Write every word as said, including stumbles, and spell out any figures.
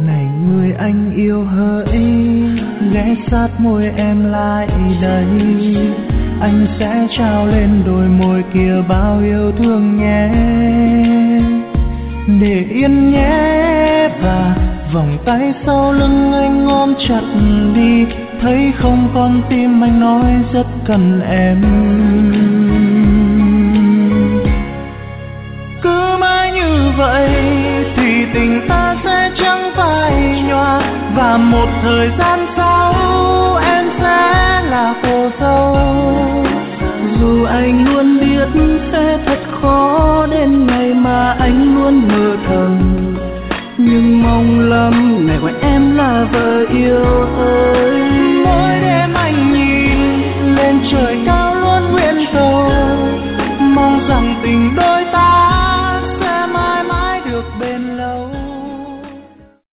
Này người anh yêu hỡi, ghé sát môi em lại đây, anh sẽ trao lên đôi môi kia bao yêu thương nhé. Để yên nhé và vòng tay sau lưng anh ôm chặt đi, thấy không con tim anh nói rất cần em. Cứ mãi như vậy thì tình ta